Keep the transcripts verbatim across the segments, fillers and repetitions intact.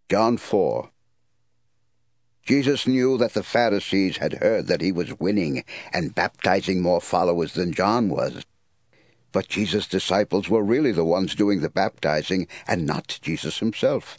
John four. Jesus knew that the Pharisees had heard that he was winning and baptizing more followers than John was. But Jesus' disciples were really the ones doing the baptizing and not Jesus himself.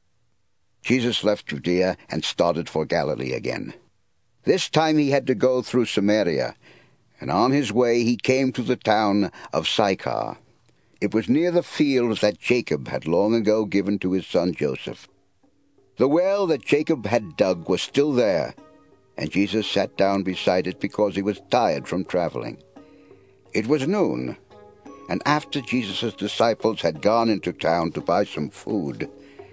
Jesus left Judea and started for Galilee again. This time he had to go through Samaria, and on his way he came to the town of Sychar. It was near the fields that Jacob had long ago given to his son Joseph. The well that Jacob had dug was still there, and Jesus sat down beside it because he was tired from traveling. It was noon, and after Jesus' disciples had gone into town to buy some food,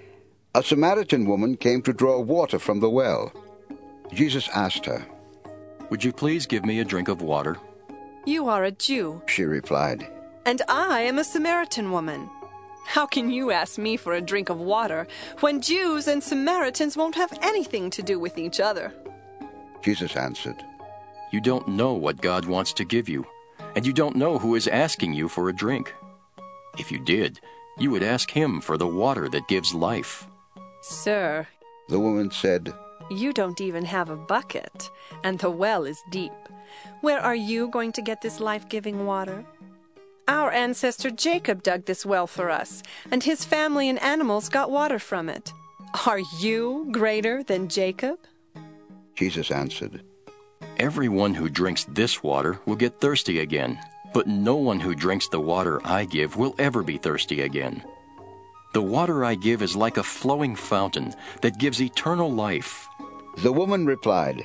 a Samaritan woman came to draw water from the well. Jesus asked her, "Would you please give me a drink of water?" "You are a Jew," she replied, "and I am a Samaritan woman. How can you ask me for a drink of water when Jews and Samaritans won't have anything to do with each other?" Jesus answered, "You don't know what God wants to give you, and you don't know who is asking you for a drink. If you did, you would ask him for the water that gives life." "Sir," the woman said, "you don't even have a bucket, and the well is deep. Where are you going to get this life-giving water? Our ancestor Jacob dug this well for us, and his family and animals got water from it. Are you greater than Jacob?" Jesus answered, "Everyone who drinks this water will get thirsty again, but no one who drinks the water I give will ever be thirsty again. The water I give is like a flowing fountain that gives eternal life." The woman replied,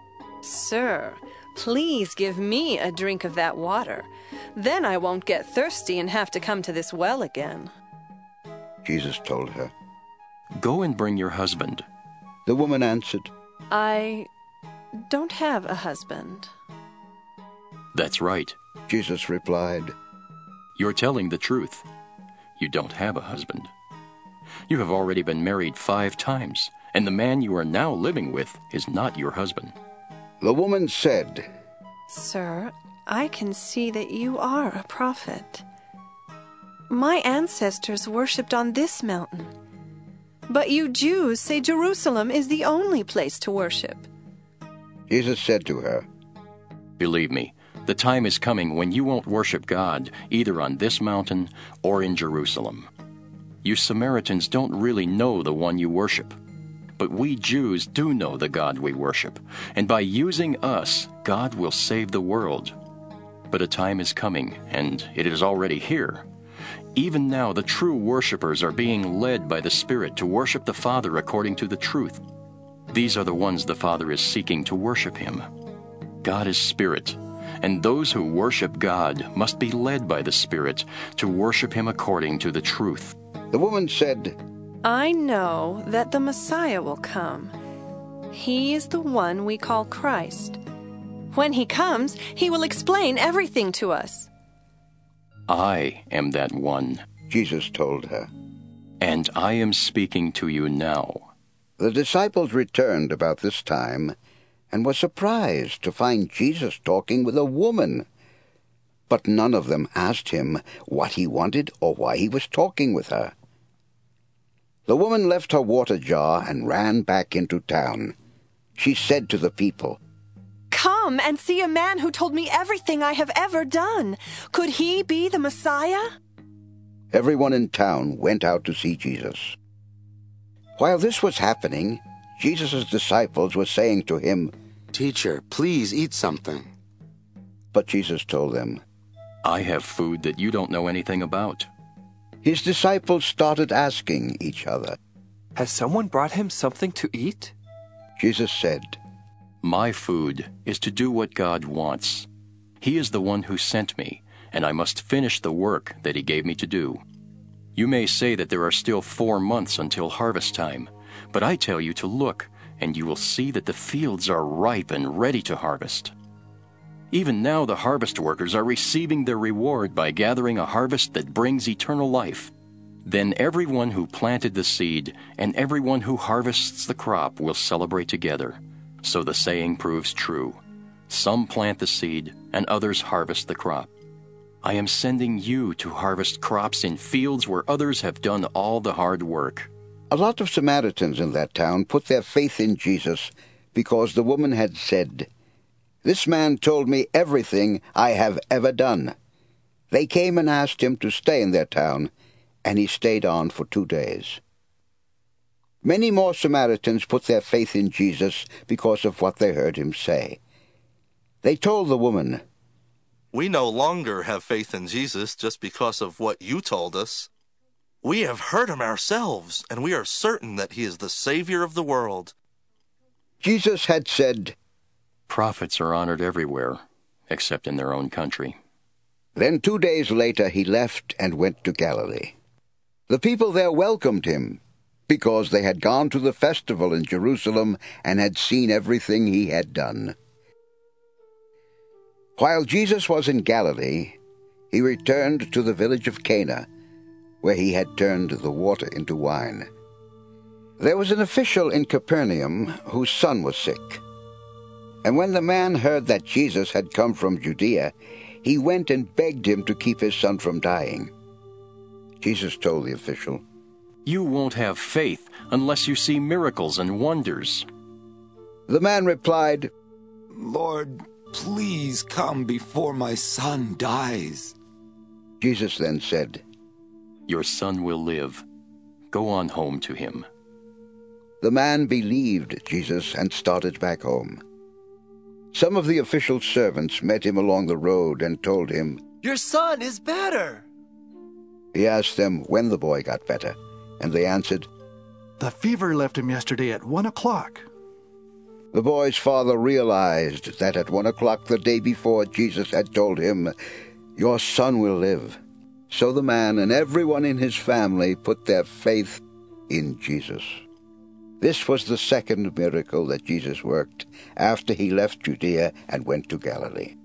"Sir, please give me a drink of that water. Then I won't get thirsty and have to come to this well again." Jesus told her. "Go and bring your husband." The woman answered, "I don't have a husband." "That's right," Jesus replied. "You're telling the truth. You don't have a husband. You have already been married five times, and the man you are now living with is not your husband." The woman said, "Sir, I can see that you are a prophet. My ancestors worshipped on this mountain, but you Jews say Jerusalem is the only place to worship." Jesus said to her, "Believe me, the time is coming when you won't worship God either on this mountain or in Jerusalem. You Samaritans don't really know the one you worship, but we Jews do know the God we worship, and by using us, God will save the world. But a time is coming, and it is already here. Even now the true worshipers are being led by the Spirit to worship the Father according to the truth. These are the ones the Father is seeking to worship him. God is Spirit, and those who worship God must be led by the Spirit to worship him according to the truth." The woman said, "I know that the Messiah will come. He is the one we call Christ. When he comes, he will explain everything to us." "I am that one," Jesus told her, "and I am speaking to you now." The disciples returned about this time and were surprised to find Jesus talking with a woman. But none of them asked him what he wanted or why he was talking with her. The woman left her water jar and ran back into town. She said to the people, "Come and see a man who told me everything I have ever done. Could he be the Messiah?" Everyone in town went out to see Jesus. While this was happening, Jesus' disciples were saying to him, "Teacher, please eat something." But Jesus told them, "I have food that you don't know anything about." His disciples started asking each other, "Has someone brought him something to eat?" Jesus said, "My food is to do what God wants. He is the one who sent me, and I must finish the work that he gave me to do. You may say that there are still four months until harvest time, but I tell you to look, and you will see that the fields are ripe and ready to harvest. Even now the harvest workers are receiving their reward by gathering a harvest that brings eternal life. Then everyone who planted the seed and everyone who harvests the crop will celebrate together. So the saying proves true. Some plant the seed and others harvest the crop. I am sending you to harvest crops in fields where others have done all the hard work." A lot of Samaritans in that town put their faith in Jesus because the woman had said, "This man told me everything I have ever done." They came and asked him to stay in their town, and he stayed on for two days. Many more Samaritans put their faith in Jesus because of what they heard him say. They told the woman, "We no longer have faith in Jesus just because of what you told us. We have heard him ourselves, and we are certain that he is the Savior of the world." Jesus had said, Prophets are honored everywhere, except in their own country. Then two days later he left and went to Galilee. The people there welcomed him, because they had gone to the festival in Jerusalem and had seen everything he had done. While Jesus was in Galilee, he returned to the village of Cana, where he had turned the water into wine. There was an official in Capernaum whose son was sick. And when the man heard that Jesus had come from Judea, he went and begged him to keep his son from dying. Jesus told the official, You won't have faith unless you see miracles and wonders. The man replied, Lord, please come before my son dies. Jesus then said, Your son will live. Go on home to him. The man believed Jesus and started back home. Some of the official's servants met him along the road and told him, Your son is better. He asked them when the boy got better, and they answered, The fever left him yesterday at one o'clock. The boy's father realized that at one o'clock the day before Jesus had told him, Your son will live. So the man and everyone in his family put their faith in Jesus. This was the second miracle that Jesus worked after he left Judea and went to Galilee.